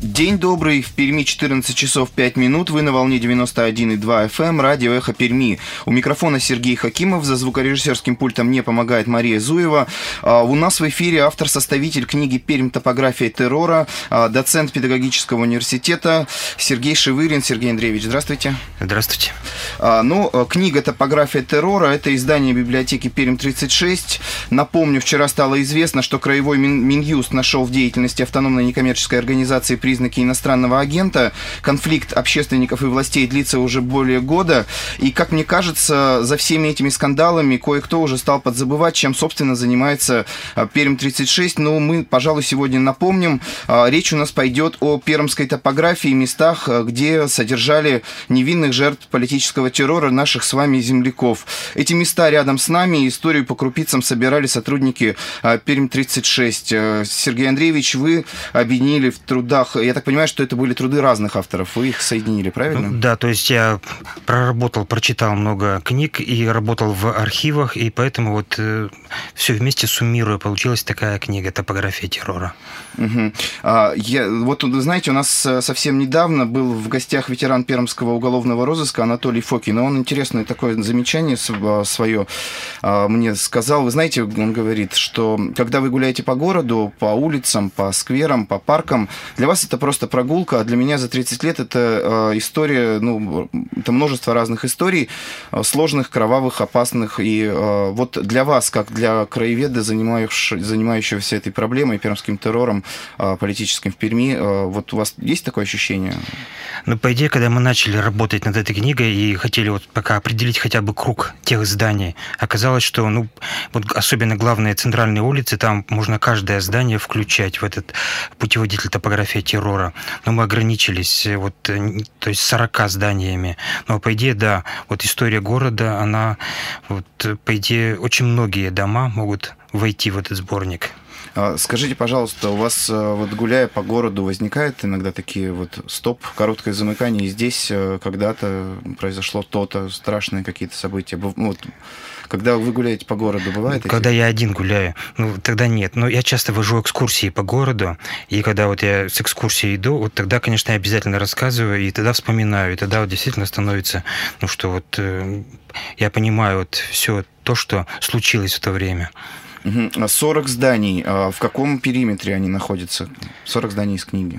День добрый, в Перми 14 часов 5 минут, вы на волне 91,2 FM, радио «Эхо Перми». У микрофона Сергей Хакимов, за звукорежиссерским пультом мне помогает Мария Зуева. У нас в эфире автор-составитель книги «Пермь. Топография террора», доцент педагогического университета Сергей Шевырин. Сергей Андреевич, здравствуйте. Здравствуйте. Книга «Топография террора» — это издание библиотеки Пермь-36. Напомню, вчера стало известно, что Краевой Минюст нашел в деятельности автономной некоммерческой организации признаки иностранного агента. Конфликт общественников и властей длится уже более года. И, как мне кажется, за всеми этими скандалами кое-кто уже стал подзабывать, чем, собственно, занимается Пермь-36. Но мы, пожалуй, сегодня напомним. Речь у нас пойдет о пермской топографии, местах, где содержали невинных жертв политического террора наших с вами земляков. Эти места рядом с нами, историю по крупицам собирали сотрудники Пермь-36. Сергей Андреевич, вы объединили в трудах, я так понимаю, что это были труды разных авторов, вы их соединили, правильно? Да, то есть я прочитал много книг и работал в архивах, и поэтому вот все вместе суммируя, получилась такая книга «Топография террора». Угу. Знаете, у нас совсем недавно был в гостях ветеран пермского уголовного розыска Анатолий Фокин, и он интересное такое замечание свое мне сказал. Вы знаете, он говорит, что когда вы гуляете по городу, по улицам, по скверам, по паркам, для вас это просто прогулка, а для меня за 30 лет это история, это множество разных историй, сложных, кровавых, опасных. И вот для вас, как для краеведа, занимающегося этой проблемой, пермским террором политическим в Перми, вот у вас есть такое ощущение? По идее, когда мы начали работать над этой книгой и хотели вот пока определить хотя бы круг тех зданий, оказалось, что особенно главные центральные улицы, там можно каждое здание включать в этот путеводитель «Топография террора». Но мы ограничились то есть 40 зданиями. Но по идее, да, вот история города, она, по идее, очень многие дома могут войти в этот сборник. Скажите, пожалуйста, у вас, гуляя по городу, возникают иногда такие короткое замыкание, и здесь когда-то произошло то-то, страшные какие-то события? Когда вы гуляете по городу, бывает? Когда я один гуляю, тогда нет. Но я часто вожу экскурсии по городу, и когда я с экскурсией иду, тогда, конечно, я обязательно рассказываю, и тогда вспоминаю, и тогда действительно становится, я понимаю все то, что случилось в то время. 40 зданий. В каком периметре они находятся? 40 зданий из книги.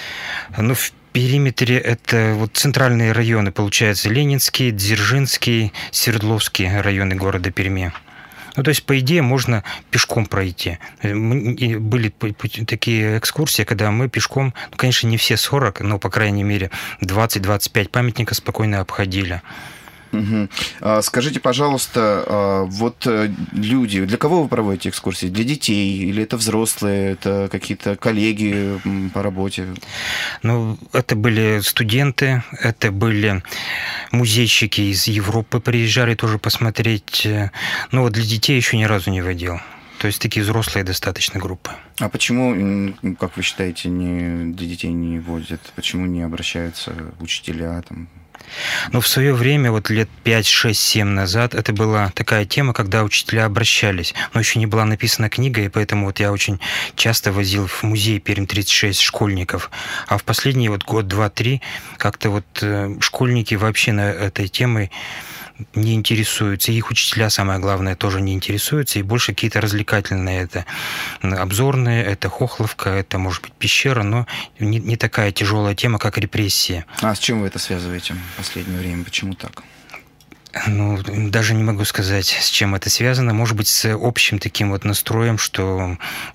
В периметре это центральные районы, получается, Ленинский, Дзержинский, Свердловский районы города Перми. То есть, по идее, можно пешком пройти. Были такие экскурсии, когда мы пешком, конечно, не все 40, но, по крайней мере, 20-25 памятников спокойно обходили. Угу. Скажите, пожалуйста, люди, для кого вы проводите экскурсии? Для детей или это взрослые, это какие-то коллеги по работе? Это были студенты, это были музейщики из Европы, приезжали тоже посмотреть. Но для детей еще ни разу не водил. То есть такие взрослые достаточно группы. А почему, как вы считаете, для детей не водят? Почему не обращаются учителя там? В свое время, лет 5, 6, 7 назад, это была такая тема, когда учителя обращались, но еще не была написана книга, и поэтому я очень часто возил в музей Пермь-36 школьников. А в последний год, 2, 3 как-то школьники вообще на этой темой не интересуются, и их учителя, самое главное, тоже не интересуются, и больше какие-то развлекательные, это обзорные, это Хохловка, это, может быть, пещера, но не такая тяжелая тема, как репрессии. А с чем вы это связываете в последнее время? Почему так? Даже не могу сказать, с чем это связано. Может быть, с общим таким настроем, что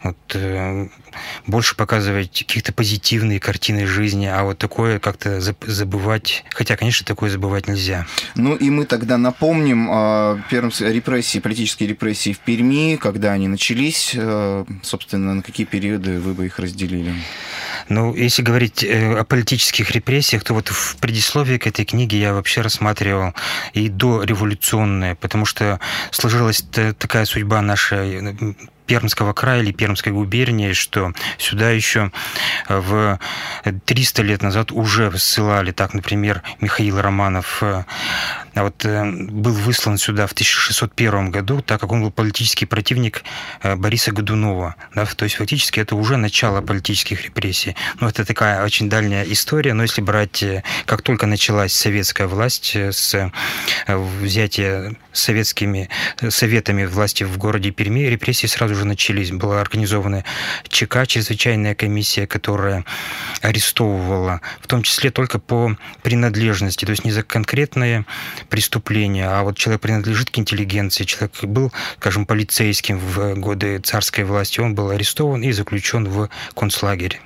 больше показывать какие-то позитивные картины жизни, а такое как-то забывать. Хотя, конечно, такое забывать нельзя. И мы тогда напомним политические репрессии в Перми, когда они начались, собственно, на какие периоды вы бы их разделили? Если говорить о политических репрессиях, то в предисловии к этой книге я вообще рассматривал и дореволюционное, потому что сложилась такая судьба нашей Пермского края или Пермской губернии, что сюда еще в 300 лет назад уже ссылали, так, например, Михаил Романов был выслан сюда в 1601 году, так как он был политический противник Бориса Годунова. Да, то есть фактически это уже начало политических репрессий. Ну, это такая очень дальняя история, но если брать, как только началась советская власть с взятия советами власти в городе Перми, репрессии сразу же начались. Была организована ЧК, чрезвычайная комиссия, которая арестовывала, в том числе только по принадлежности, то есть не за конкретное преступление, а вот человек принадлежит к интеллигенции, человек был, скажем, полицейским в годы царской власти, он был арестован и заключен в концлагерь.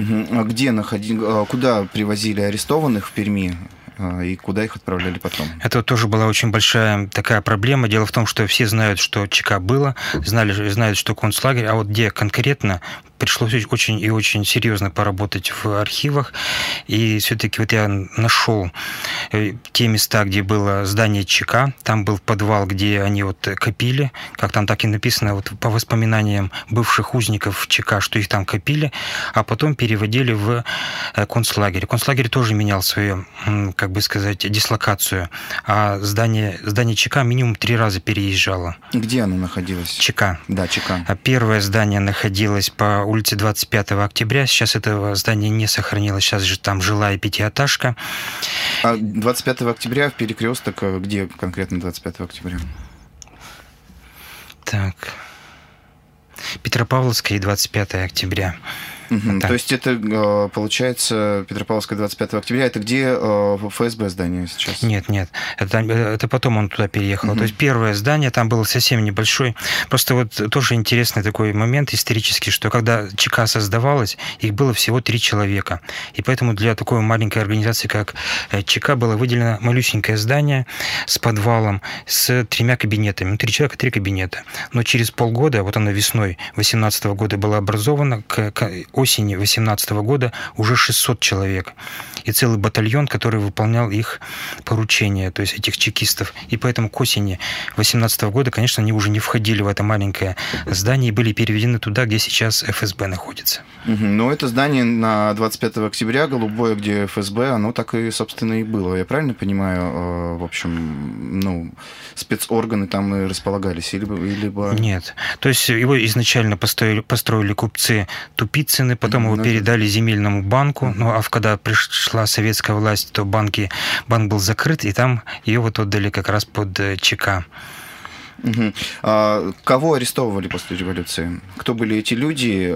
А куда привозили арестованных в Перми? И куда их отправляли потом? Это тоже была очень большая такая проблема. Дело в том, что все знают, что ЧК было, знают, что концлагерь, а вот где конкретно, пришлось очень и очень серьезно поработать в архивах. И все-таки вот я нашел те места, где было здание ЧК. Там был подвал, где они вот копили, как там так и написано, вот по воспоминаниям бывших узников ЧК, что их там копили, а потом переводили в концлагерь. Концлагерь тоже менял свою, как бы сказать, дислокацию. А здание ЧК минимум 3 раза переезжало. Где оно находилось? ЧК. Да, ЧК. Первое здание находилось по улице 25 октября. Сейчас этого здания не сохранилось. Сейчас же там жилая пятиэтажка. А 25 октября в перекресток, где конкретно 25 октября? Так. Петропавловская и 25 октября. То есть это, получается, Петропавловская 25 октября, это где ФСБ здание сейчас? Нет, это потом он туда переехал. То есть первое здание, там было совсем небольшой. Просто вот тоже интересный такой момент исторический, что когда ЧК создавалась, их было всего 3 человека. И поэтому для такой маленькой организации, как ЧК, было выделено малюсенькое здание с подвалом, с 3 кабинетами. 3 человека, 3 кабинета. Но через полгода, вот оно весной 2018 года было образовано, к осени 2018 года уже 600 человек. И целый батальон, который выполнял их поручения, то есть этих чекистов. И поэтому к осени 2018 года, конечно, они уже не входили в это маленькое здание и были переведены туда, где сейчас ФСБ находится. Но это здание на 25 октября, голубое, где ФСБ, оно так и, собственно, и было. Я правильно понимаю? В общем, спецорганы там и располагались? Либо... Нет. То есть его изначально построили купцы Тупицыны, потом его передали земельному банку. Ну, а когда пришла советская власть, то банк был закрыт, и там ее вот отдали как раз под ЧК. А кого арестовывали после революции? Кто были эти люди?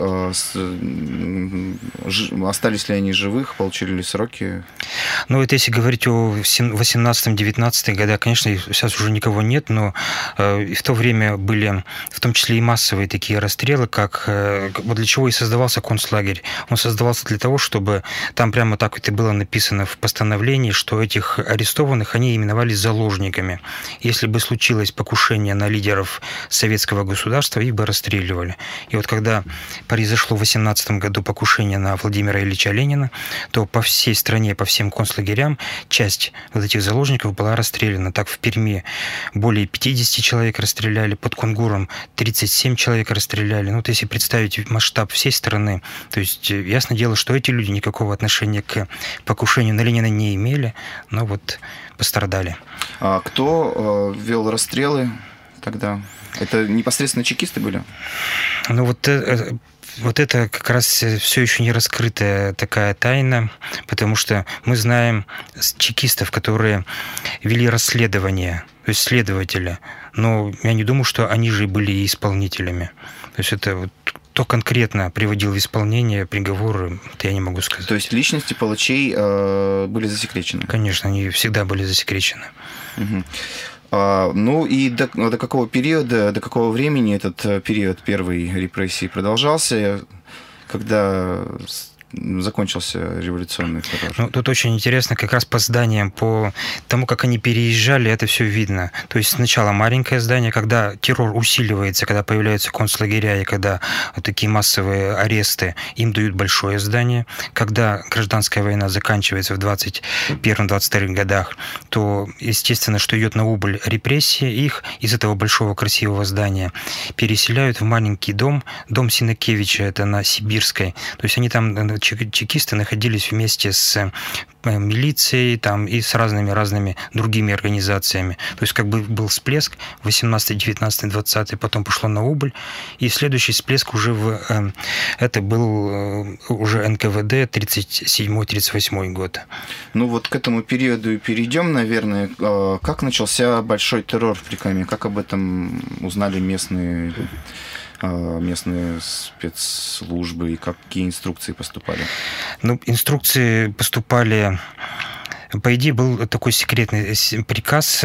Остались ли они живых? Получили ли сроки? Ну, это если говорить о 18-19 годах, конечно, сейчас уже никого нет, но в то время были в том числе и массовые такие расстрелы, вот для чего и создавался концлагерь. Он создавался для того, чтобы там прямо так это было написано в постановлении, что этих арестованных они именовались заложниками. Если бы случилось покушение на лидеров советского государства, их бы расстреливали. И вот когда произошло в 18 году покушение на Владимира Ильича Ленина, то по всей стране, по всем концлагерям часть вот этих заложников была расстреляна. Так в Перми более 50 человек расстреляли, под Кунгуром 37 человек расстреляли. Ну, вот если представить масштаб всей страны, то есть ясно дело, что эти люди никакого отношения к покушению на Ленина не имели, но вот пострадали. А кто вел расстрелы тогда? Это непосредственно чекисты были? Ну, вот это как раз все еще не раскрытая такая тайна, потому что мы знаем чекистов, которые вели расследование, то есть следователя, но я не думаю, что они же были и исполнителями. То есть это вот кто конкретно приводил в исполнение приговоры, это я не могу сказать. То есть личности палачей были засекречены? Конечно, они всегда были засекречены. Ну и до какого периода, до какого времени этот период первой репрессии продолжался, когда закончился революционный террор? Ну, тут очень интересно, как раз по зданиям, по тому, как они переезжали, это все видно. То есть сначала маленькое здание, когда террор усиливается, когда появляются концлагеря и когда вот такие массовые аресты, им дают большое здание. Когда гражданская война заканчивается в 21-22 годах, то, естественно, что идет на убыль репрессии, их из этого большого красивого здания переселяют в маленький дом Синакевича, это на Сибирской. То есть они там чекисты находились вместе с милицией там, и с разными другими организациями. То есть как бы был всплеск 18, 19, 20, потом пошло на убыль, и следующий всплеск уже это был уже НКВД 37-38 год. Ну вот к этому периоду и перейдем, наверное. Как начался большой террор в Прикамье? Как об этом узнали местные спецслужбы и какие инструкции поступали? Ну, инструкции поступали... По идее, был такой секретный приказ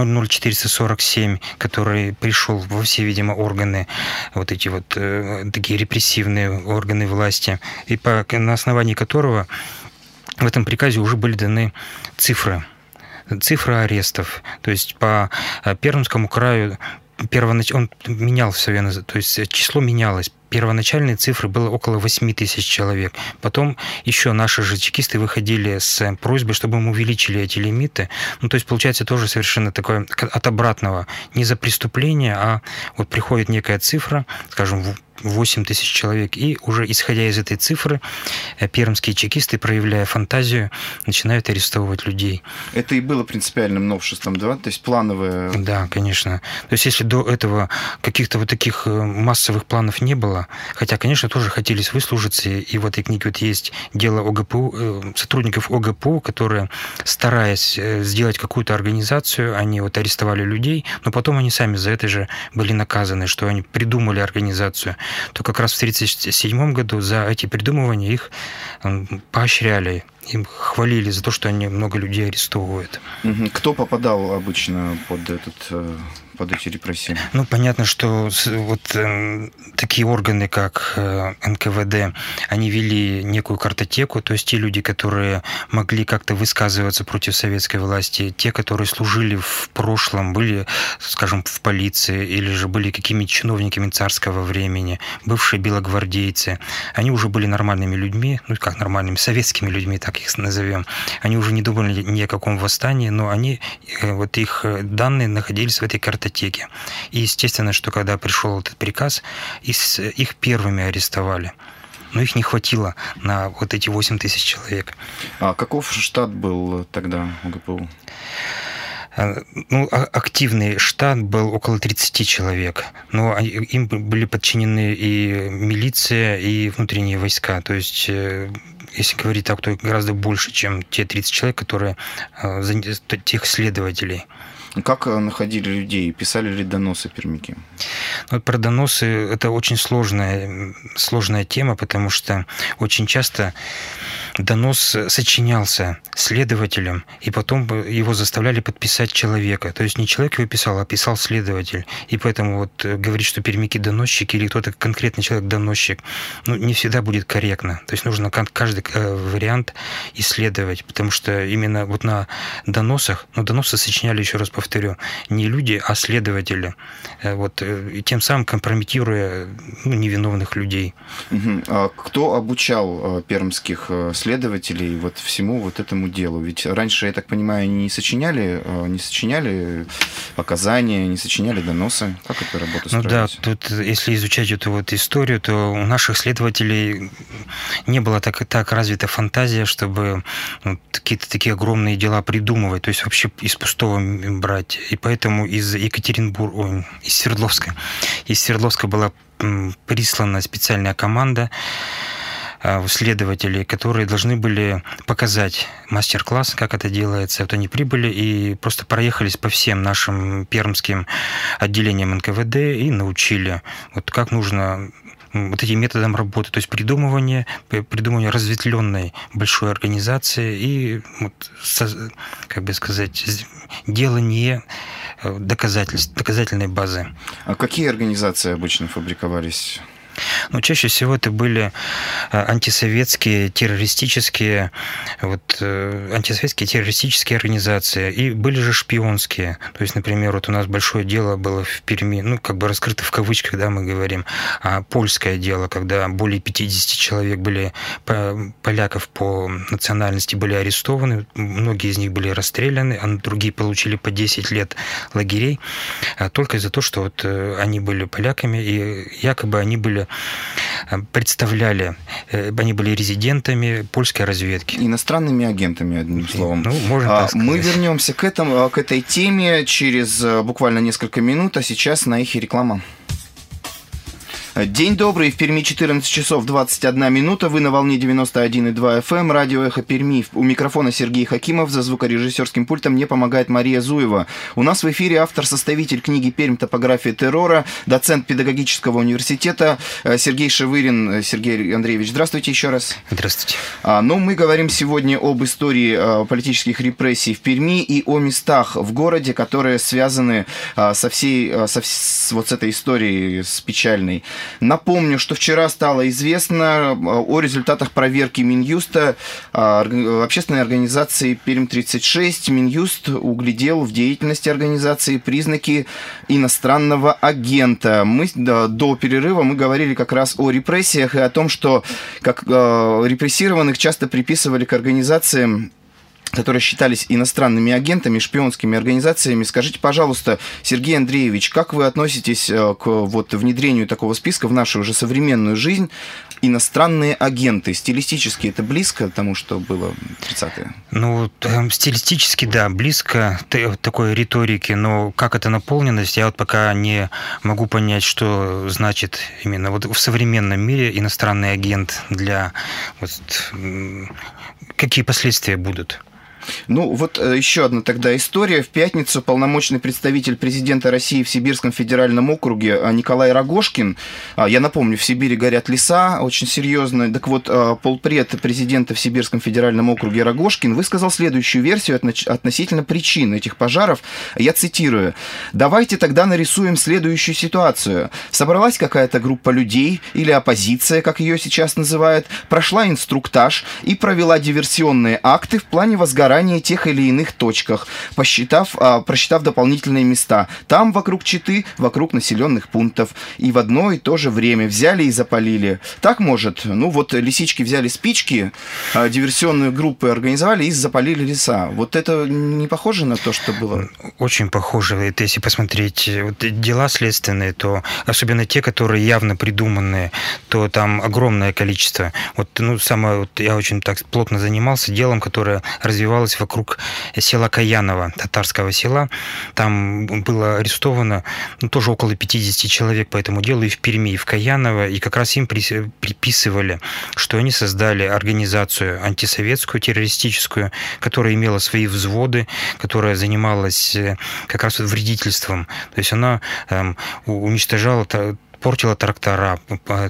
00447, который пришел во все, видимо, органы, вот эти вот такие репрессивные органы власти, и на основании которого в этом приказе уже были даны цифры арестов. То есть по Пермскому краю он менялся, то есть число менялось. Первоначальные цифры было около 8 тысяч человек. Потом еще наши же чекисты выходили с просьбой, чтобы мы увеличили эти лимиты. Ну, то есть, получается, тоже совершенно такое от обратного. Не за преступление, а вот приходит некая цифра, скажем, 8 тысяч человек, и уже исходя из этой цифры пермские чекисты, проявляя фантазию, начинают арестовывать людей. Это и было принципиальным новшеством, да? То есть плановое... Да, конечно. То есть если до этого каких-то вот таких массовых планов не было, хотя, конечно, тоже хотелось выслужиться, и в этой книге вот есть дело ОГПУ, сотрудников ОГПУ, которые, стараясь сделать какую-то организацию, они вот арестовали людей, но потом они сами за это же были наказаны, что они придумали организацию. То как раз в 1937 году за эти придумывания их поощряли, им хвалили за то, что они много людей арестовывают. Кто попадал обычно под эти репрессии? Ну, понятно, что вот такие органы, как НКВД, они вели некую картотеку, то есть те люди, которые могли как-то высказываться против советской власти, те, которые служили в прошлом, были, скажем, в полиции или же были какими-то чиновниками царского времени, бывшие белогвардейцы, они уже были нормальными людьми, ну, как нормальными, советскими людьми, так их назовем. Они уже не думали ни о каком восстании, но вот их данные находились в этой картотеке. И естественно, что когда пришел этот приказ, их первыми арестовали. Но их не хватило на вот эти 8 тысяч человек. А каков штат был тогда ОГПУ? Ну, активный штат был около 30 человек, но им были подчинены и милиция, и внутренние войска. То есть, если говорить так, то гораздо больше, чем те 30 человек, которые тех следователей. Как находили людей? Писали ли доносы пермяки? Вот про доносы это очень сложная тема, потому что очень часто донос сочинялся следователем, и потом его заставляли подписать человека. То есть не человек его писал, а писал следователь. И поэтому вот говорить, что пермяки доносчики или кто-то конкретный человек доносчик, ну, не всегда будет корректно. То есть нужно каждый вариант исследовать, потому что именно вот на доносах, доносы сочиняли, еще раз повторю, не люди, а следователи. Вот, и тем самым компрометируя невиновных людей. А кто обучал пермских следователей вот всему вот этому делу? Ведь раньше, я так понимаю, они не сочиняли показания, не сочиняли доносы. Как эта работа строилась? Ну да, тут если изучать эту вот историю, то у наших следователей не была так развита фантазия, чтобы какие-то такие огромные дела придумывать, то есть вообще из пустого брать. И поэтому из Свердловска была прислана специальная команда следователей, которые должны были показать мастер-класс, как это делается. Вот они прибыли и просто проехались по всем нашим пермским отделениям НКВД и научили, вот как нужно вот этим методом работы, то есть придумывание разветвленной большой организации и, вот, как бы сказать, делание доказательной базы. А какие организации обычно фабриковались? Ну, чаще всего это были антисоветские, террористические организации, и были же шпионские. То есть, например, вот у нас большое дело было в Перми, ну, как бы раскрыто в кавычках, да, мы говорим, польское дело, когда более 50 человек были, поляков по национальности были арестованы, многие из них были расстреляны, а другие получили по 10 лет лагерей, только из-за того, что вот они были поляками, и якобы они были представляли, они были резидентами польской разведки. Иностранными агентами, одним словом. Ну, можно так сказать. Мы вернемся к этой теме через буквально несколько минут, а сейчас на эхе реклама. День добрый, в Перми 14 часов 21 минута, вы на волне 91,2 FM, радио «Эхо Перми». У микрофона Сергей Хакимов, за звукорежиссерским пультом мне помогает Мария Зуева. У нас в эфире автор-составитель книги «Пермь. Топография террора», доцент педагогического университета Сергей Шевырин. Сергей Андреевич, здравствуйте еще раз. Здравствуйте. Мы говорим сегодня об истории политических репрессий в Перми и о местах в городе, которые связаны с этой историей, с печальной. Напомню, что вчера стало известно о результатах проверки Минюста общественной организации «Пермь-36». Минюст углядел в деятельности организации признаки иностранного агента. До перерыва мы говорили как раз о репрессиях и о том, что репрессированных часто приписывали к организациям, которые считались иностранными агентами, шпионскими организациями. Скажите, пожалуйста, Сергей Андреевич, как вы относитесь к внедрению такого списка в нашу уже современную жизнь? Иностранные агенты. Стилистически это близко тому, что было в 30-е? Стилистически, да, близко такой риторике, но как это наполненность, я пока не могу понять, что значит именно в современном мире иностранный агент какие последствия будут. Еще одна тогда история. В пятницу полномочный представитель президента России в Сибирском федеральном округе Николай Рогожкин, я напомню, в Сибири горят леса очень серьезно, так вот, полпред президента в Сибирском федеральном округе Рогожкин высказал следующую версию относительно причин этих пожаров. Я цитирую: «Давайте тогда нарисуем следующую ситуацию. Собралась какая-то группа людей, или оппозиция, как ее сейчас называют, прошла инструктаж и провела диверсионные акты в плане возгорания тех или иных точках, просчитав дополнительные места. Там вокруг Читы, вокруг населенных пунктов. И в одно и то же время взяли и запалили. Так может? Лисички взяли спички, диверсионную группу организовали и запалили леса. Это не похоже на то, что было? Очень похоже. Это если посмотреть дела следственные, то особенно те, которые явно придуманные, то там огромное количество. Я очень так плотно занимался делом, которое развивалось вокруг села Каяново, татарского села. Там было арестовано тоже около 50 человек по этому делу и в Перми, и в Каяново, и как раз им приписывали, что они создали организацию антисоветскую, террористическую, которая имела свои взводы, которая занималась как раз вредительством. То есть она уничтожала, портила трактора,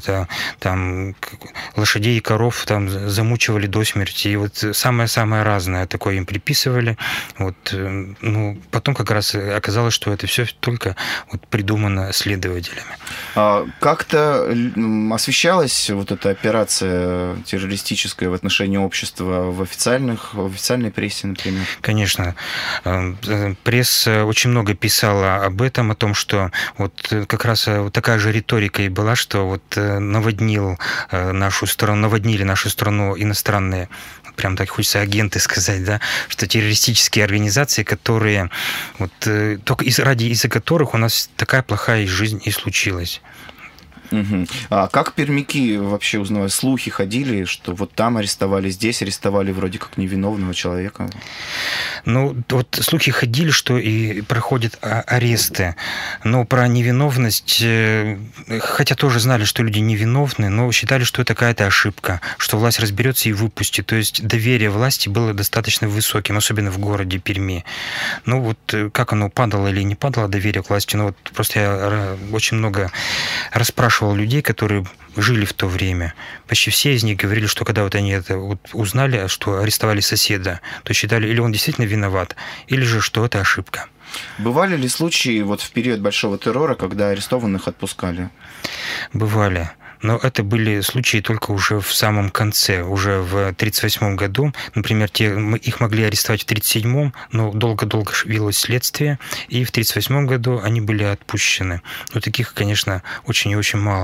лошадей и коров замучивали до смерти. И самое-самое разное такое им приписывали. Потом как раз оказалось, что это все только придумано следователями. Как-то освещалась эта операция террористическая в отношении общества в официальной прессе, например? Конечно. Пресса очень много писала об этом, о том, что как раз такая же риторика и была, что наводнили нашу страну иностранные, прям так хочется агенты сказать, да, что террористические организации, которые только из-за которых у нас такая плохая жизнь и случилась. Угу. А как пермяки вообще узнавали? Слухи ходили, что там арестовали, здесь арестовали вроде как невиновного человека? Слухи ходили, что и проходят аресты. Но про невиновность, хотя тоже знали, что люди невиновны, но считали, что это какая-то ошибка, что власть разберется и выпустит. То есть доверие власти было достаточно высоким, особенно в городе Перми. Как оно падало или не падало, доверие к власти, просто я очень много расспрашивал людей, которые жили в то время. Почти все из них говорили, что когда они это узнали, что арестовали соседа, то считали, или он действительно виноват, или же, что это ошибка. Бывали ли случаи в период большого террора, когда арестованных отпускали? Бывали. Но это были случаи только уже в самом конце, уже в 1938 году. Например, их могли арестовать в 1937, но долго-долго велось следствие, и в 1938 году они были отпущены. Таких, конечно, очень и очень мало.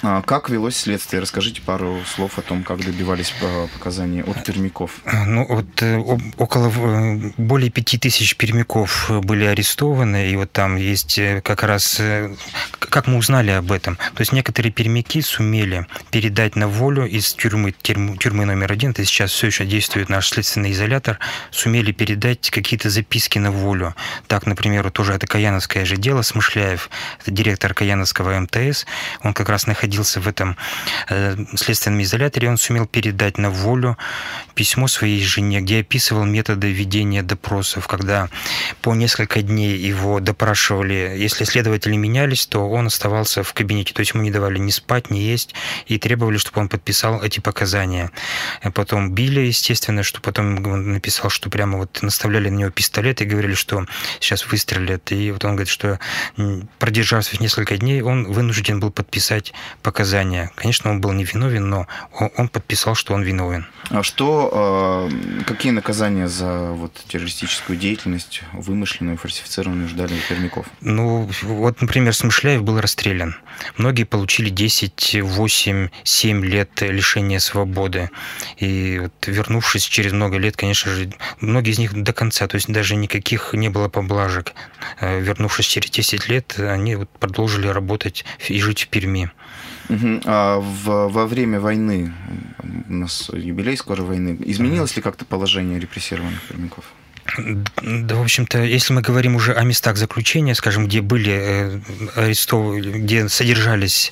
Как велось следствие? Расскажите пару слов о том, как добивались показаний от пермяков. Ну, вот более 5000 пермяков были арестованы, и вот там есть как раз, как мы узнали об этом. То есть некоторые пермяки сумели передать на волю из тюрьмы номер 1, это сейчас все еще действует наш следственный изолятор, сумели передать какие-то записки на волю. Так, например, тоже это каяновское же дело, Смышляев, это директор каяновского МТС, он как раз находился в этом следственном изоляторе, он сумел передать на волю письмо своей жене, где описывал методы ведения допросов, когда по несколько дней его допрашивали. Если следователи менялись, то он оставался в кабинете, то есть ему не давали ни спать, ни есть, и требовали, чтобы он подписал эти показания. Потом били, естественно, что потом он написал, что прямо вот наставляли на него пистолет и говорили, что сейчас выстрелят. И вот он говорит, что продержавшись несколько дней, он вынужден был подписать показания. Конечно, он был невиновен, но он подписал, что он виновен. А какие наказания за вот террористическую деятельность, вымышленную, фальсифицированную, ждали пермяков? Ну, вот, например, Смышляев был расстрелян. Многие получили 10, 8, 7 лет лишения свободы. И вот, вернувшись через много лет, конечно же, многие из них до конца, то есть даже никаких не было поблажек. Вернувшись через 10 лет, они вот продолжили работать и жить в Перми. А во время войны, у нас юбилей скоро войны, изменилось ли как-то положение репрессированных пермяков? Да, в общем-то, если мы говорим уже о местах заключения, скажем, где были арестованы, где содержались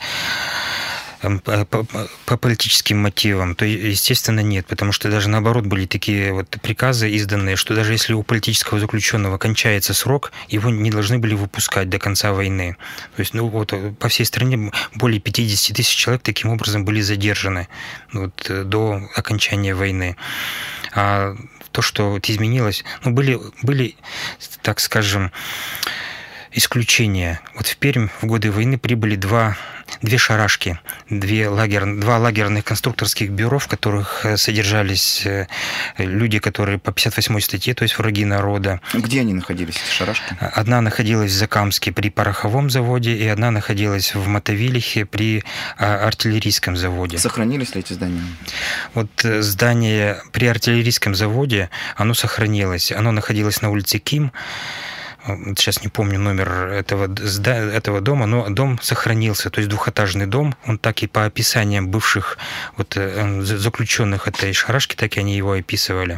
по политическим мотивам, то, естественно, нет, потому что даже наоборот были такие вот приказы изданные, что даже если у политического заключенного кончается срок, его не должны были выпускать до конца войны. То есть, ну вот по всей стране более 50 тысяч человек таким образом были задержаны вот, до окончания войны. А то, что вот изменилось, ну, были, так скажем, исключения. Вот в Пермь в годы войны прибыли две шарашки, два лагерных конструкторских бюро, в которых содержались люди, которые по 58-й статье, то есть враги народа. Где они находились, эти шарашки? Одна находилась в Закамске при пороховом заводе, и одна находилась в Мотовилихе при артиллерийском заводе. Сохранились ли эти здания? Вот здание при артиллерийском заводе, оно сохранилось. Оно находилось на улице Ким. Сейчас не помню номер этого дома, но дом сохранился, то есть двухэтажный дом, он так и по описаниям бывших вот, заключенных этой шарашки, так и они его описывали.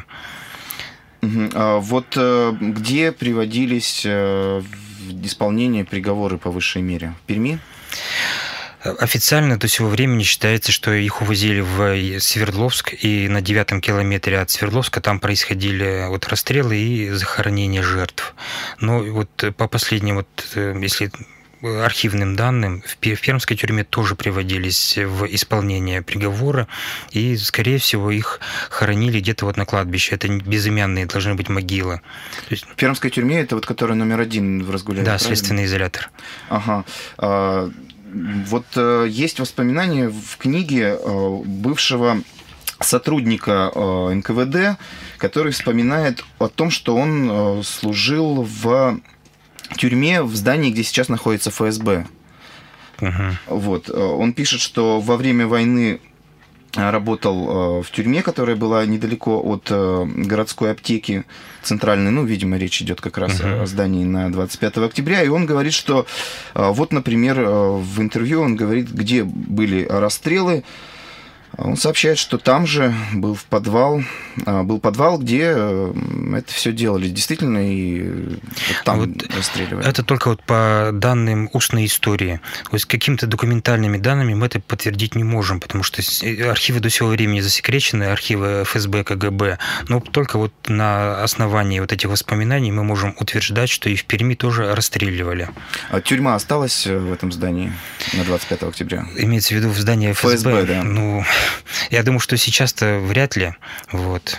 Вот где приводились в исполнение приговоры по высшей мере? В Перми? Официально до сего времени считается, что их увозили в Свердловск, и на 9-м километре от Свердловска там происходили вот расстрелы и захоронения жертв. Но вот по последним, вот, если архивным данным, в пермской тюрьме тоже приводились в исполнение приговора, и, скорее всего, их хоронили где-то вот на кладбище. Это безымянные должны быть могилы. В пермской тюрьме это вот которая номер 1 в Разгуляе? Да, следственный изолятор. Ага. Вот есть воспоминания в книге бывшего сотрудника НКВД, который вспоминает о том, что он служил в тюрьме в здании, где сейчас находится ФСБ. Вот. Он пишет, что во время войны работал в тюрьме, которая была недалеко от городской аптеки центральной, ну, видимо, речь идет как раз о здании на 25 октября, и он говорит, что вот, например, в интервью он говорит, где были расстрелы. Он сообщает, что там же был подвал, где это все делали. Действительно, и вот там вот расстреливали. Это только вот по данным устной истории. То есть какими-то документальными данными мы это подтвердить не можем, потому что архивы до сего времени засекречены, архивы ФСБ, КГБ. Но только вот на основании вот этих воспоминаний мы можем утверждать, что и в Перми тоже расстреливали. А тюрьма осталась в этом здании на 25 октября? Имеется в виду в здании ФСБ? Да. Ну, я думаю, что сейчас-то вряд ли. Вот.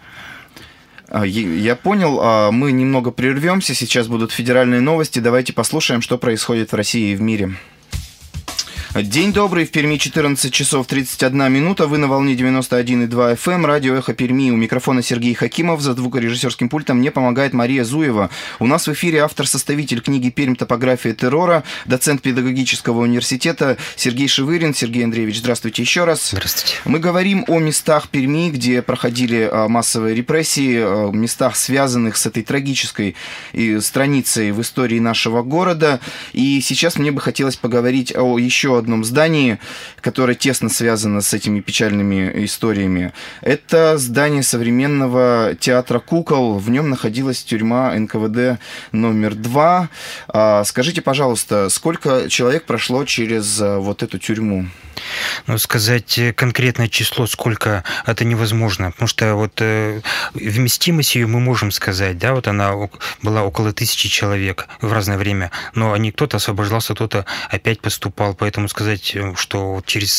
Я понял. Мы немного прервемся. Сейчас будут федеральные новости. Давайте послушаем, что происходит в России и в мире. День добрый, в Перми 14 часов 31 минута, вы на волне 91,2 FM, радио «Эхо Перми». У микрофона Сергей Хакимов, за звукорежиссерским пультом мне помогает Мария Зуева. У нас в эфире автор-составитель книги «Пермь. Топография террора», доцент педагогического университета Сергей Шевырин. Сергей Андреевич, здравствуйте еще раз. Здравствуйте. Мы говорим о местах Перми, где проходили массовые репрессии, местах, связанных с этой трагической страницей в истории нашего города. И сейчас мне бы хотелось поговорить о еще одном здании, которое тесно связано с этими печальными историями. Это здание современного театра кукол. В нем находилась тюрьма НКВД номер 2. Скажите, пожалуйста, сколько человек прошло через вот эту тюрьму? Ну, сказать конкретное число, сколько, это невозможно, потому что вот вместимость ее мы можем сказать, да, вот она была около 1000 человек в разное время, но кто-то освобождался, кто-то опять поступал, поэтому сказать, что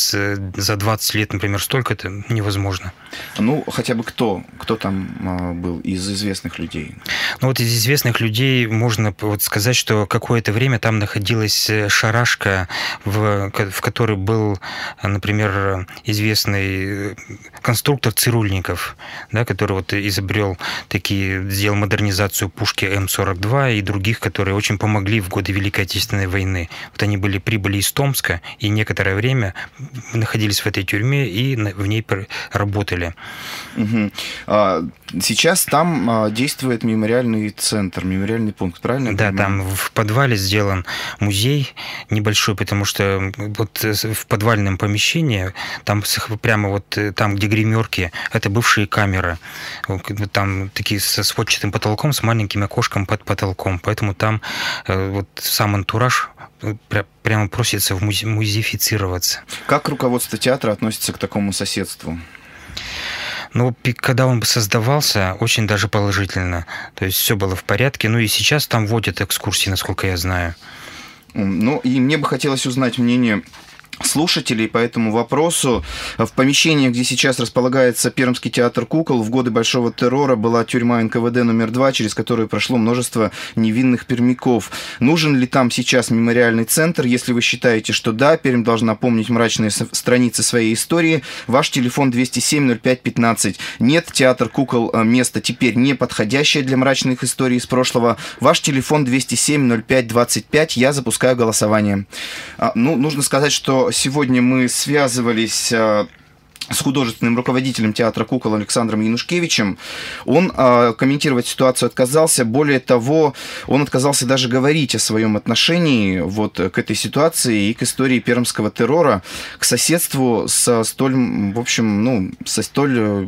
за 20 лет, например, столько, это невозможно. Ну, хотя бы кто там был из известных людей? Ну, вот из известных людей можно вот сказать, что какое-то время там находилась шарашка, в которой был, например, известный конструктор Цирульников, да, который вот сделал модернизацию пушки М-42 и других, которые очень помогли в годы Великой Отечественной войны. Вот они прибыли из Томска и некоторое время находились в этой тюрьме и в ней работали. Угу. Сейчас там действует мемориальный центр, мемориальный пункт, правильно? Да, там в подвале сделан музей небольшой, потому что вот в подвальном помещении, там прямо вот там, где гримерки, это бывшие камеры. Там такие со сводчатым потолком, с маленьким окошком под потолком. Поэтому там вот сам антураж прямо просится музеифицироваться. Как руководство театра относится к такому соседству? Ну, когда он создавался, очень даже положительно. То есть все было в порядке. Ну и сейчас там вводят экскурсии, насколько я знаю. Ну и мне бы хотелось узнать мнение слушателей по этому вопросу. В помещении, где сейчас располагается Пермский театр кукол, в годы Большого террора была тюрьма НКВД номер 2, через которую прошло множество невинных пермяков. Нужен ли там сейчас мемориальный центр? Если вы считаете, что да, Пермь должна помнить мрачные страницы своей истории, ваш телефон 207-05-15. Нет, театр кукол место теперь не подходящее для мрачных историй из прошлого. Ваш телефон 207-05-25. Я запускаю голосование. Ну, нужно сказать, что сегодня мы связывались с художественным руководителем театра кукол Александром Янушкевичем. Он комментировать ситуацию отказался. Более того, он отказался даже говорить о своем отношении вот к этой ситуации и к истории пермского террора, к соседству со столь, в общем, со столь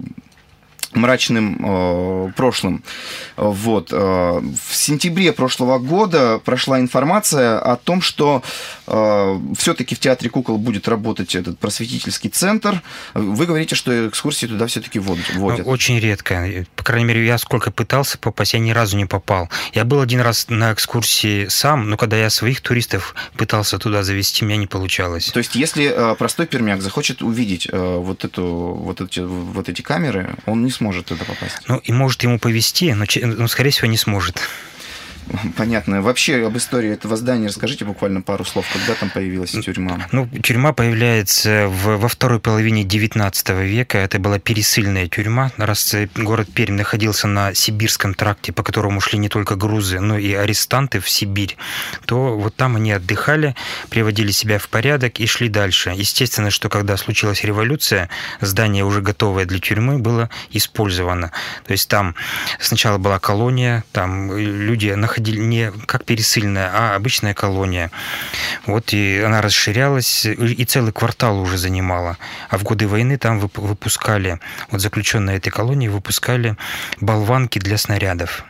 мрачным прошлым. Вот. В сентябре прошлого года прошла информация о том, что все-таки в театре кукол будет работать этот просветительский центр. Вы говорите, что экскурсии туда все-таки вводят. Очень редко. По крайней мере, я сколько пытался попасть, я ни разу не попал. Я был один раз на экскурсии сам, но когда я своих туристов пытался туда завести, у меня не получалось. То есть, если простой пермяк захочет увидеть вот эти камеры, он не сможет туда попасть. Ну, и может ему повезти, но скорее всего, не сможет. Понятно. Вообще об истории этого здания расскажите буквально пару слов. Когда там появилась тюрьма? Ну, тюрьма появляется во второй половине 19 века. Это была пересыльная тюрьма. Раз город Пермь находился на Сибирском тракте, по которому шли не только грузы, но и арестанты в Сибирь, то вот там они отдыхали, приводили себя в порядок и шли дальше. Естественно, что когда случилась революция, здание, уже готовое для тюрьмы, было использовано. То есть там сначала была колония, там люди находили не как пересыльная, а обычная колония. Вот, и она расширялась, и целый квартал уже занимала. А в годы войны там выпускали, вот заключенные этой колонии выпускали болванки для снарядов.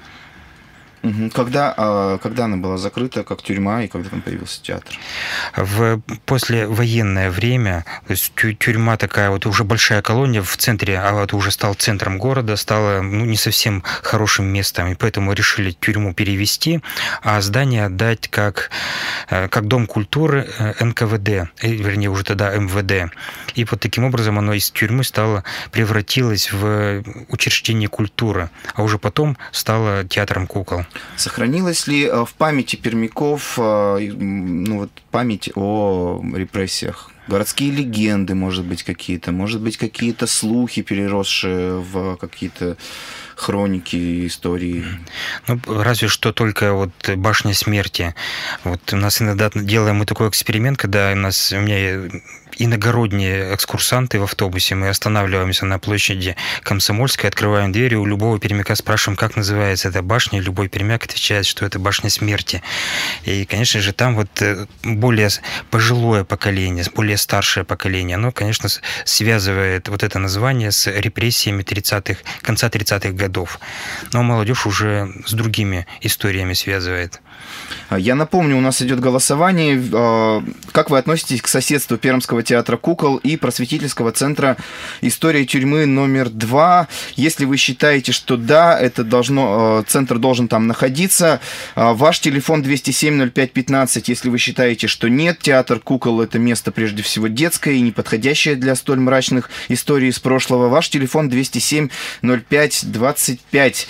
Когда она была закрыта, как тюрьма, и когда там появился театр? В послевоенное время, то есть тюрьма такая, вот уже большая колония в центре, а это уже стал центром города, стало не совсем хорошим местом, и поэтому решили тюрьму перевести, а здание отдать как дом культуры НКВД, вернее, уже тогда МВД. И вот таким образом оно из тюрьмы превратилось в учреждение культуры, а уже потом стало театром кукол. Сохранилась ли в памяти пермяков память о репрессиях? Городские легенды, может быть, какие-то слухи, переросшие в какие-то хроники, истории? Ну, разве что только вот башня смерти. Вот у нас иногда делаем мы такой эксперимент, когда у меня иногородние экскурсанты в автобусе, мы останавливаемся на площади Комсомольской, открываем двери, у любого пермяка спрашиваем, как называется эта башня, и любой пермяк отвечает, что это башня смерти. И, конечно же, там вот более пожилое поколение, более старшее поколение, оно, конечно, связывает вот это название с репрессиями конца 30-х годов. Но молодежь уже с другими историями связывает. Я напомню, у нас идет голосование. Как вы относитесь к соседству Пермского театра кукол и просветительского центра «История тюрьмы номер 2»? Если вы считаете, что да, центр должен там находиться, ваш телефон 207-05-15. Если вы считаете, что нет, театр кукол – это место прежде всего детское и неподходящее для столь мрачных историй из прошлого, ваш телефон 207-05-25.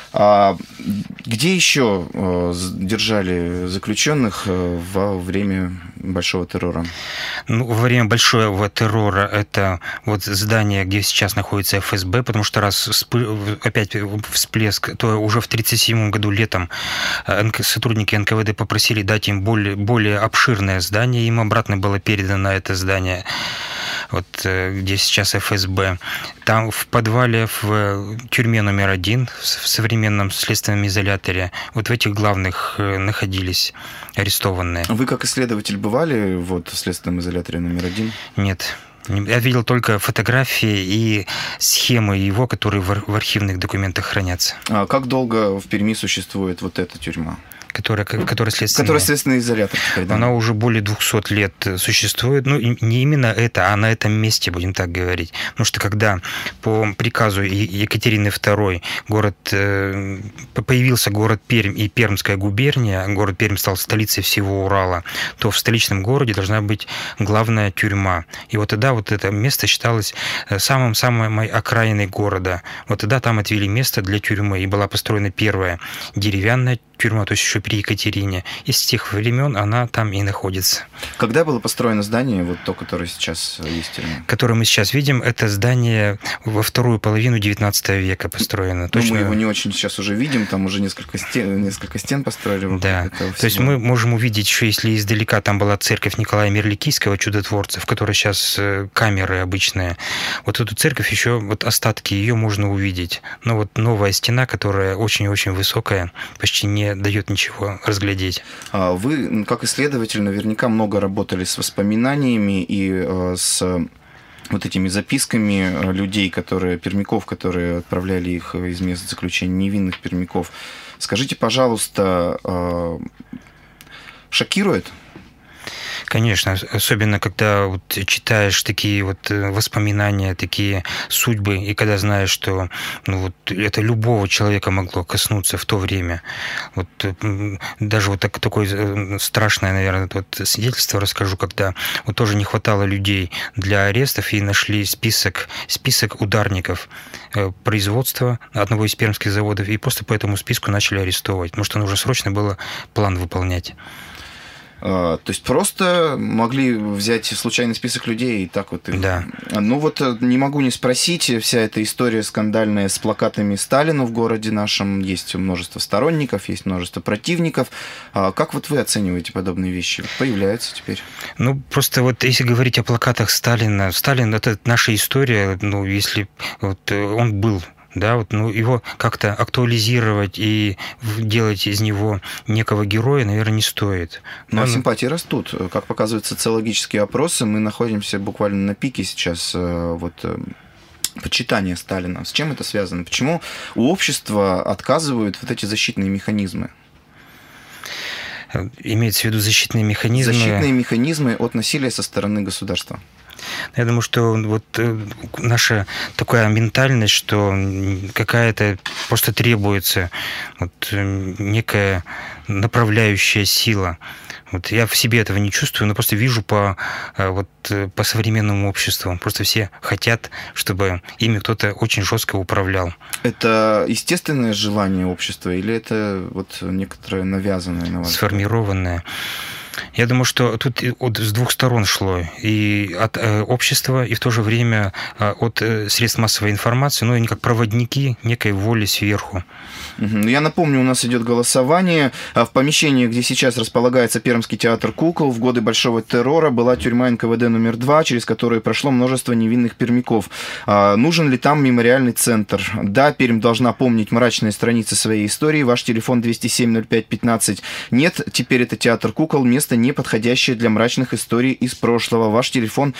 Где еще держали заключенных во время Большого террора? Ну, во время Большого террора это вот здание, где сейчас находится ФСБ, потому что раз опять всплеск, то уже в 1937 году летом сотрудники НКВД попросили дать им более обширное здание, им обратно было передано это здание, вот где сейчас ФСБ. Там в подвале, в тюрьме номер 1, в современном следственном изоляторе, вот в этих главных находились арестованные. Вы как исследователь бывали в следственном изоляторе номер 1? Нет. Я видел только фотографии и схемы его, которые в архивных документах хранятся. А как долго в Перми существует вот эта тюрьма? Которая следственный изолятор. Да. Она уже более 200 лет существует. Ну, не именно это, а на этом месте, будем так говорить. Потому что когда по приказу Екатерины II появился город Пермь и Пермская губерния, город Пермь стал столицей всего Урала, то в столичном городе должна быть главная тюрьма. И вот тогда вот это место считалось самой окраиной города. Вот тогда там отвели место для тюрьмы, и была построена первая деревянная тюрьма, то есть еще при Екатерине. И с тех времен она там и находится. Когда было построено здание, вот то, которое сейчас есть тюрьма? Которое мы сейчас видим, это здание во вторую половину 19 века построено. Точно... Мы его не очень сейчас уже видим, там уже несколько стен построили. Да, то есть мы можем увидеть еще, если издалека там была церковь Николая Мерликийского, чудотворца, в которой сейчас камеры обычные. Вот эту церковь еще, вот остатки ее можно увидеть. Но вот новая стена, которая очень-очень высокая, почти не дает ничего разглядеть. Вы, как исследователь, наверняка много работали с воспоминаниями и с вот этими записками людей, пермяков, которые отправляли их из мест заключения, невинных пермяков. Скажите, пожалуйста, шокирует? Конечно, особенно когда вот читаешь такие вот воспоминания, такие судьбы, и когда знаешь, что это любого человека могло коснуться в то время. Вот даже вот такое страшное, наверное, вот свидетельство расскажу, когда вот тоже не хватало людей для арестов, и нашли список ударников производства одного из пермских заводов, и просто по этому списку начали арестовывать, потому что нужно срочно было план выполнять. То есть просто могли взять случайный список людей и так вот... Да. Ну вот не могу не спросить, вся эта история скандальная с плакатами Сталина в городе нашем, есть множество сторонников, есть множество противников. Как вот вы оцениваете подобные вещи? Появляются теперь? Ну, просто вот если говорить о плакатах Сталина, Сталин – это наша история, если вот он был... Да, вот, его как-то актуализировать и делать из него некого героя, наверное, не стоит. Но симпатии растут. Как показывают социологические опросы, мы находимся буквально на пике сейчас почитания Сталина. С чем это связано? Почему у общества отказывают вот эти защитные механизмы? Имеется в виду защитные механизмы? Защитные механизмы от насилия со стороны государства. Я думаю, что вот наша такая ментальность, что какая-то просто требуется вот некая направляющая сила. Вот я в себе этого не чувствую, но просто вижу по современному обществу. Просто все хотят, чтобы ими кто-то очень жестко управлял. Это естественное желание общества или это вот некоторое навязанное на вас? Сформированное. Я думаю, что тут с двух сторон шло. И от общества, и в то же время от средств массовой информации, ну, они как проводники некой воли сверху. Я напомню, у нас идет голосование. В помещении, где сейчас располагается Пермский театр кукол, в годы Большого террора была тюрьма НКВД номер 2, через которую прошло множество невинных пермяков. Нужен ли там мемориальный центр? Да, Пермь должна помнить мрачные страницы своей истории. Ваш телефон 207-05-15. Нет, теперь это театр кукол, место не подходящее для мрачных историй из прошлого. Ваш телефон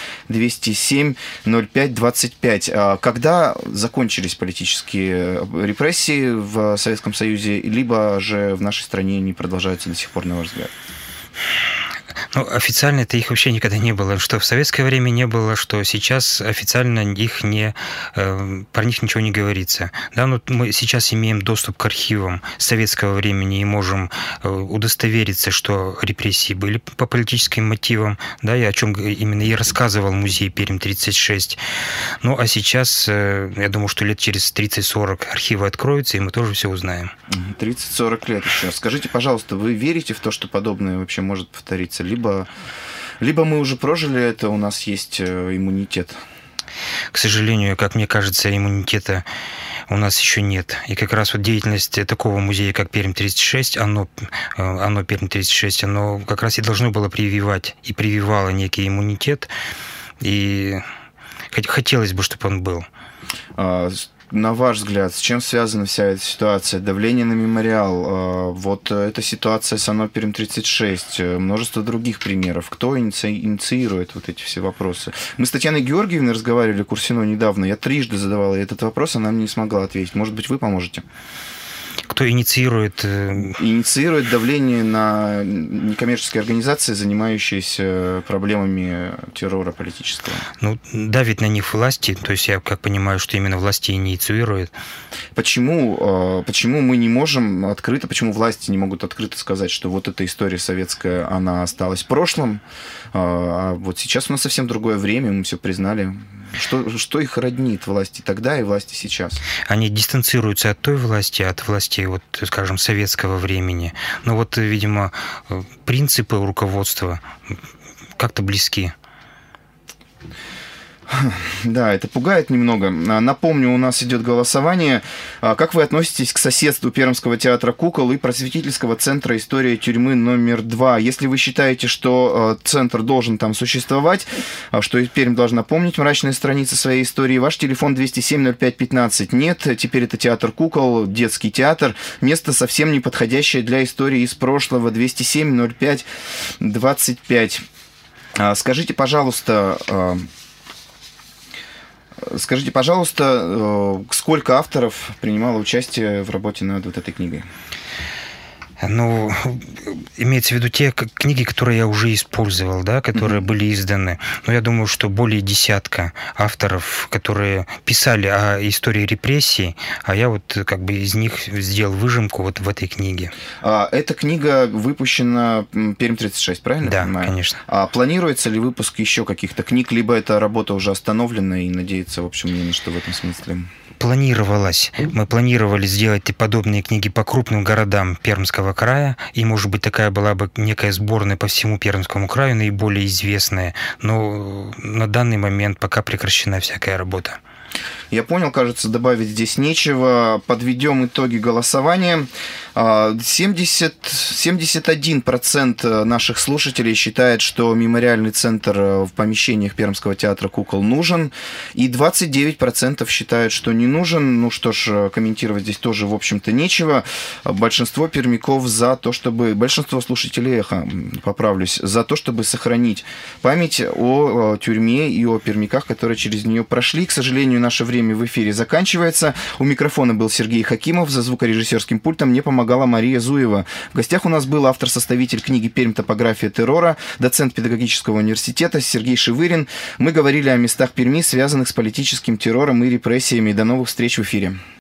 207-05-25. Когда закончились политические репрессии в Советском Союзе, либо же в нашей стране они продолжаются до сих пор, на ваш взгляд? Ну, официально-то их вообще никогда не было. Что в советское время не было, что сейчас официально про них ничего не говорится. Да, но мы сейчас имеем доступ к архивам советского времени и можем удостовериться, что репрессии были по политическим мотивам, да, и о чем именно и рассказывал музей Пермь-36. Ну, а сейчас, я думаю, что лет через 30-40 архивы откроются, и мы тоже все узнаем. 30-40 лет еще. Скажите, пожалуйста, вы верите в то, что подобное вообще может повториться? Либо мы уже прожили это, у нас есть иммунитет? К сожалению, как мне кажется, иммунитета у нас еще нет. И как раз вот деятельность такого музея, как Пермь-36, оно Пермь-36, оно как раз и должно было прививать, и прививало некий иммунитет, и хотелось бы, чтобы он был. На ваш взгляд, с чем связана вся эта ситуация? Давление на мемориал, вот эта ситуация с ОНО Пермь-36, множество других примеров. Кто инициирует вот эти все вопросы? Мы с Татьяной Георгиевной разговаривали, Курсино, недавно. Я трижды задавал ей этот вопрос, она мне не смогла ответить. Может быть, вы поможете? Кто инициирует? Инициирует давление на некоммерческие организации, занимающиеся проблемами террора политического. Ну, давит на них власти, то есть я как понимаю, что именно власти инициируют. Почему мы не можем открыто, почему власти не могут открыто сказать, что вот эта история советская, она осталась в прошлом, а вот сейчас у нас совсем другое время, мы все признали. Что их роднит, власти тогда и власти сейчас? Они дистанцируются от той власти, от власти, вот, скажем, советского времени. Но вот, видимо, принципы руководства как-то близки. Да, это пугает немного. Напомню, у нас идет голосование. Как вы относитесь к соседству Пермского театра кукол и просветительского центра «История тюрьмы номер 2»? Если вы считаете, что центр должен там существовать, что Пермь должна помнить мрачные страницы своей истории, ваш телефон 207-05-15. Нет, теперь это театр кукол, детский театр. Место совсем не подходящее для истории из прошлого. 207-05-25. Скажите, пожалуйста, сколько авторов принимало участие в работе над вот этой книгой? Ну, имеется в виду те книги, которые я уже использовал, да, которые были изданы. Но я думаю, что более десятка авторов, которые писали о истории репрессий, а я вот как бы из них сделал выжимку вот в этой книге. Эта книга выпущена Пермь-36, правильно? Да, понимаю? Конечно. Планируется ли выпуск еще каких-то книг, либо эта работа уже остановлена и надеется, в общем, не на что в этом смысле? Планировалось. Мы планировали сделать подобные книги по крупным городам Пермского края, и, может быть, такая была бы некая сборная по всему Пермскому краю, наиболее известная. Но на данный момент пока прекращена всякая работа. Я понял, кажется, добавить здесь нечего. Подведем итоги голосования. 71% наших слушателей считает, что мемориальный центр в помещениях Пермского театра кукол нужен, и 29% считают, что не нужен. Ну что ж, комментировать здесь тоже, в общем-то, нечего. Большинство пермяков за то, чтобы... Большинство слушателей «Эхо», поправлюсь, за то, чтобы сохранить память о тюрьме и о пермяках, которые через нее прошли. К сожалению, наше время в эфире заканчивается. У микрофона был Сергей Хакимов, за звукорежиссерским пультом мне помогала Мария Зуева. В гостях у нас был автор-составитель книги «Пермь. Топография террора», доцент педагогического университета Сергей Шевырин. Мы говорили о местах Перми, связанных с политическим террором и репрессиями. До новых встреч в эфире.